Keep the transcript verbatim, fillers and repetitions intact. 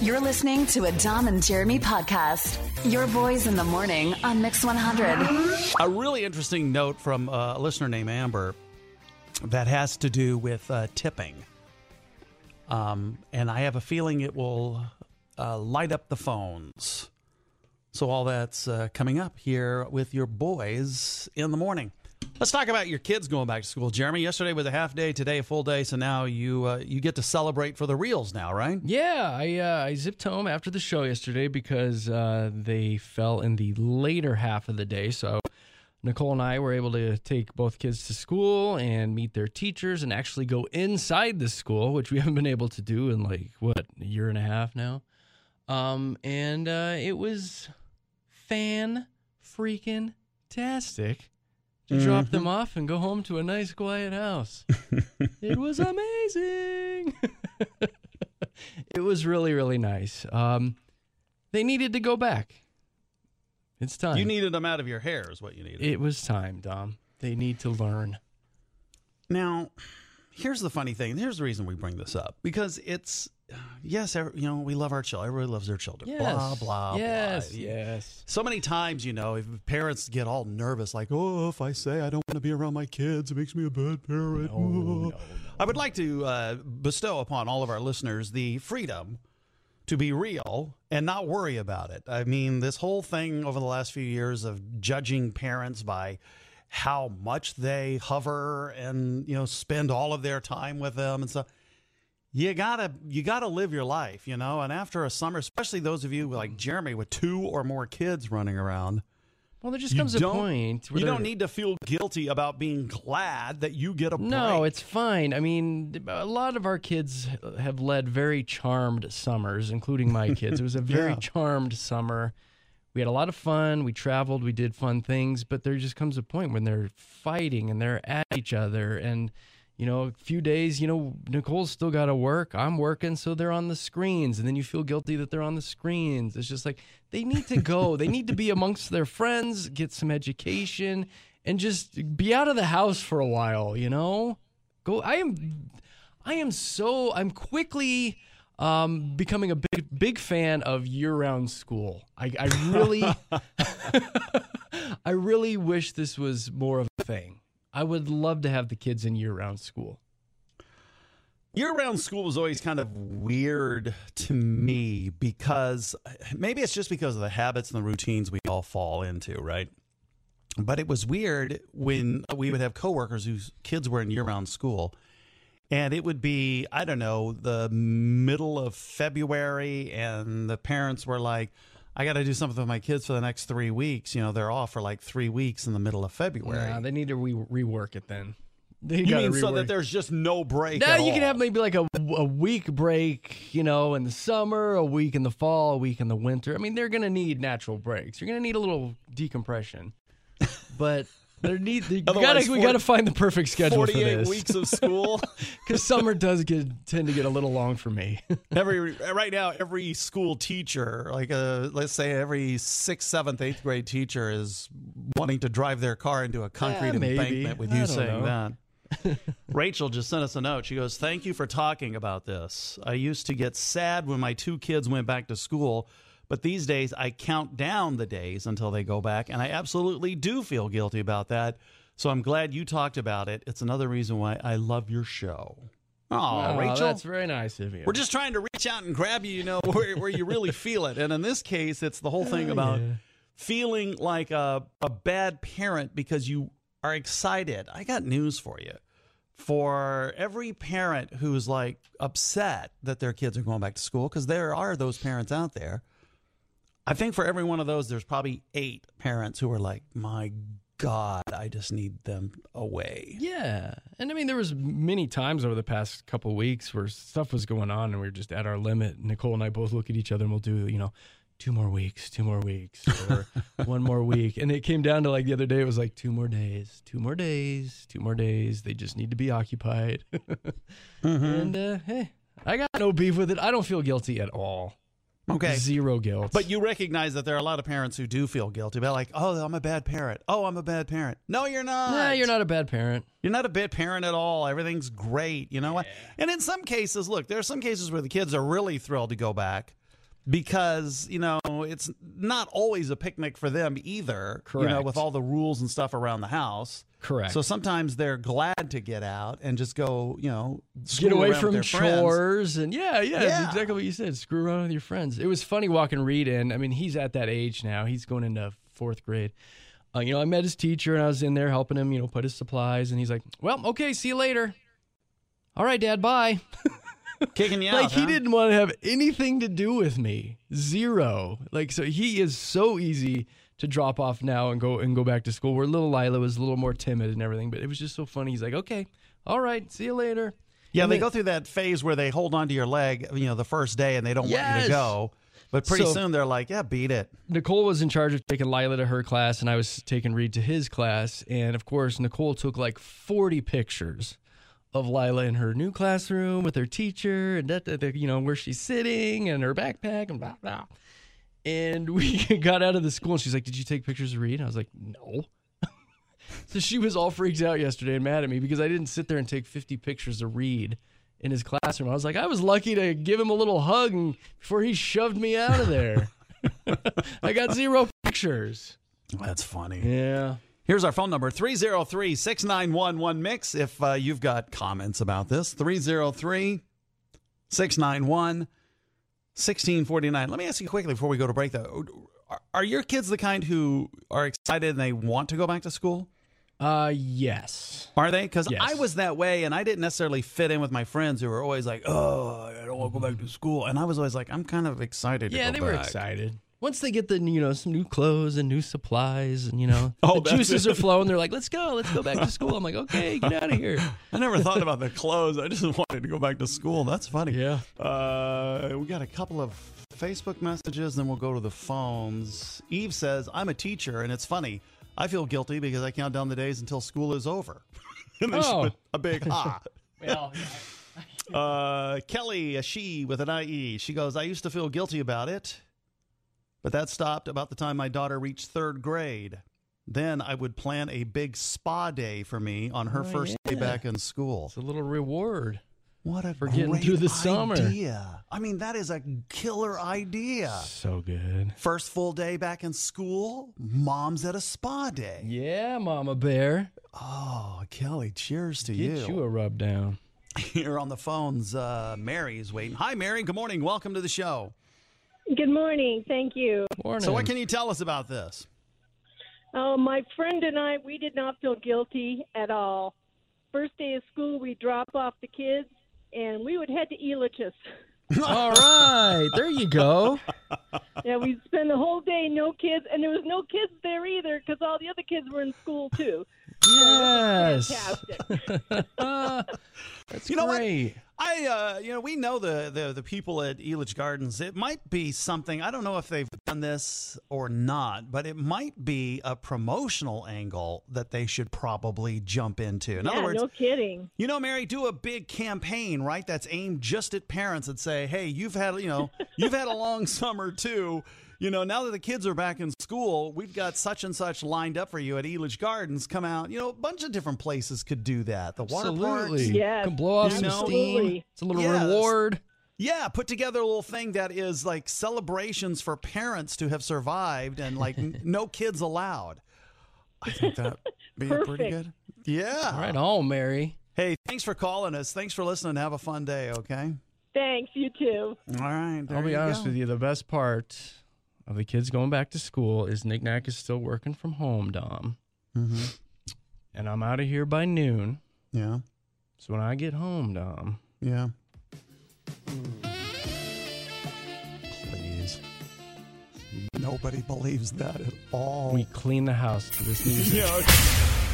You're listening to a Dom and Jeremy podcast. Your boys in the morning on Mix one hundred. A really interesting note from a listener named Amber that has to do with uh, tipping. Um, and I have a feeling it will uh, light up the phones. So all that's uh, coming up here with your boys in the morning. Let's talk about your kids going back to school. Jeremy, yesterday was a half day, today a full day, so now you uh, you get to celebrate for the reals now, right? Yeah, I uh, I zipped home after the show yesterday because uh, they fell in the later half of the day. So Nicole and I were able to take both kids to school and meet their teachers and actually go inside the school, which we haven't been able to do in like, what, a year and a half now? Um, and uh, it was fan-freaking-tastic. To mm-hmm. drop them off and go home to a nice, quiet house. It was amazing. It was really, really nice. Um, they needed to go back. It's time. You needed them out of your hair is what you needed. It was time, Dom. They need to learn. Now, here's the funny thing. Here's the reason we bring this up. Because it's, yes, every, you know, we love our children. Everybody loves their children. Yes. Blah, blah, yes, blah. Yes, So many times, you know, if parents get all nervous, like, oh, if I say I don't want to be around my kids, it makes me a bad parent. No, no, no. I would like to uh, bestow upon all of our listeners the freedom to be real and not worry about it. I mean, this whole thing over the last few years of judging parents by how much they hover and, you know, spend all of their time with them and stuff. You gotta, you gotta live your life, you know. And after a summer, especially those of you like Jeremy with two or more kids running around, well, there just comes a point where you don't need to feel guilty about being glad that you get a break. No, it's fine. I mean, a lot of our kids have led very charmed summers, including my kids. It was a very yeah. charmed summer. We had a lot of fun. We traveled. We did fun things. But there just comes a point when they're fighting and they're at each other and. You know, a few days, you know, Nicole's still got to work. I'm working, so they're on the screens. And then you feel guilty that they're on the screens. It's just like they need to go. They need to be amongst their friends, get some education, and just be out of the house for a while, you know? Go. I am I am so, I'm quickly um, becoming a big, big fan of year-round school. I, I really, I really wish this was more of a thing. I would love to have the kids in year-round school. Year-round school was always kind of weird to me because maybe it's just because of the habits and the routines we all fall into, right? But it was weird when we would have coworkers whose kids were in year-round school, and it would be, I don't know, the middle of February, and the parents were like, I got to do something with my kids for the next three weeks. You know, they're off for like three weeks in the middle of February. Nah, they need to re- rework it then. They you mean rework. So that there's just no break No, at you all. can have maybe like a, a week break, you know, in the summer, a week in the fall, a week in the winter. I mean, they're going to need natural breaks. You're going to need a little decompression. But... There need, you gotta, forty, we got to find the perfect schedule for this. forty-eight weeks of school. Because summer does get, tend to get a little long for me. every Right now, every school teacher, like a, let's say every sixth, seventh, eighth grade teacher is wanting to drive their car into a concrete yeah, embankment with you saying know. that. Rachel just sent us a note. She goes, thank you for talking about this. I used to get sad when my two kids went back to school, but these days, I count down the days until they go back, and I absolutely do feel guilty about that. So I'm glad you talked about it. It's another reason why I love your show. Oh, oh Rachel. That's very nice of you. We're just trying to reach out and grab you, you know, where, where you really feel it. And in this case, it's the whole thing about yeah. feeling like a, a bad parent because you are excited. I got news for you. For every parent who's like upset that their kids are going back to school, because there are those parents out there, I think for every one of those, there's probably eight parents who are like, my God, I just need them away. Yeah. And I mean, there was many times over the past couple of weeks where stuff was going on and we were just at our limit. Nicole and I both look at each other and we'll do, you know, two more weeks, two more weeks, or one more week. And it came down to like the other day, it was like two more days, two more days, two more days. They just need to be occupied. mm-hmm. And uh, hey, I got no beef with it. I don't feel guilty at all. Okay. Zero guilt. But you recognize that there are a lot of parents who do feel guilty about like, oh, I'm a bad parent. Oh, I'm a bad parent. No, you're not. Nah, you're not a bad parent. You're not a bad parent at all. Everything's great. You know what? Yeah. And in some cases, look, there are some cases where the kids are really thrilled to go back. because, you know, it's not always a picnic for them either. Correct. You know, with all the rules and stuff around the house. Correct. So sometimes they're glad to get out and just go, you know, get away from their chores friends. and yeah, yeah, Yeah. It's exactly what you said. Screw around with your friends. It was funny walking Reed in. I mean, he's at that age now. He's going into fourth grade. Uh, you know, I met his teacher and I was in there helping him, you know, put his supplies. And he's like, well, okay, see you later. All right, Dad, bye. Kicking you like, out, he huh? didn't want to have anything to do with me. Zero. Like, so he is so easy to drop off now and go and go back to school. Where little Lila was a little more timid and everything, but it was just so funny. He's like, okay, all right, see you later. Yeah, And they then- go through that phase where they hold onto your leg, you know, the first day and they don't want you Yes. to go. But pretty So- soon they're like, yeah, beat it. Nicole was in charge of taking Lila to her class, and I was taking Reed to his class. And of course, Nicole took like forty pictures of Lila in her new classroom with her teacher, and that, that, that, you know, where she's sitting and her backpack and blah blah. And we got out of the school, and she's like, "Did you take pictures of Reed?" I was like, "No." So she was all freaked out yesterday and mad at me because I didn't sit there and take fifty pictures of Reed in his classroom. I was like, I was lucky to give him a little hug and, before he shoved me out of there. I got zero pictures. That's funny. Yeah. Here's our phone number, three oh three, six nine one, one mix. If uh, you've got comments about this, three oh three, six nine one, one six four nine. Let me ask you quickly before we go to break, though. Are, are your kids the kind who are excited and they want to go back to school? Uh, yes. Are they? Because Yes. I was that way, and I didn't necessarily fit in with my friends who were always like, oh, I don't want to go back to school. And I was always like, I'm kind of excited to Yeah, go they back. were excited. Once they get the, you know, some new clothes and new supplies and, you know, Oh, the that's juices it. are flowing. They're like, let's go. Let's go back to school. I'm like, okay, get out of here. I never thought about the clothes. I just wanted to go back to school. That's funny. Yeah. Uh, we got a couple of Facebook messages, then we'll go to the phones. Eve says, I'm a teacher, and it's funny. I feel guilty because I count down the days until school is over. And then Oh. she put a big ha. Well, Uh, Kelly, a she with an I E, she goes, I used to feel guilty about it, but that stopped about the time my daughter reached third grade. Then I would plan a big spa day for me on her Oh, first day yeah. back in school. it's a little reward. What a for getting great through the summer. idea. I mean, that is a killer idea. So good. First full day back in school, mom's at a spa day. Yeah, Mama Bear. Oh, Kelly, cheers to Get you. you a rub down. Here on the phones, uh, Mary's waiting. Hi, Mary. Good morning. Welcome to the show. Good morning. Thank you. Morning. So what can you tell us about this? Oh, my friend and I, we did not feel guilty at all. First day of school, we drop off the kids, and we would head to Elitch's. All right. There you go. Yeah, we'd spend the whole day, no kids, and there was no kids there either because all the other kids were in school, too. Yes. Fantastic. That's You know what? great. I, uh, you know, we know the, the the people at Elitch Gardens. It might be something. I don't know if they've done this or not, but it might be a promotional angle that they should probably jump into. In yeah, other words, no kidding. you know, Mary, do a big campaign, right? That's aimed just at parents and say, "Hey, you've had, you know, you've had a long summer too. You know, now that the kids are back in school, we've got such and such lined up for you at Elitch Gardens. Come out. You know, a bunch of different places could do that. The water Absolutely. parks. Yes, Can blow off You some know? steam. Absolutely. It's a little Yes. reward. Yeah, put together a little thing that is like celebrations for parents to have survived and like n- no kids allowed. I think that be pretty Perfect. good. Yeah. Right on, Mary. Hey, thanks for calling us. Thanks for listening. Have a fun day, okay? Thanks, you too. All right. I'll be honest with you. The best part of the kids going back to school is Nick Nack is still working from home, Dom. Mm-hmm. And I'm out of here by noon. Yeah. So when I get home, Dom, Yeah. Please. Nobody believes that at all. we clean the house to this music. Yeah.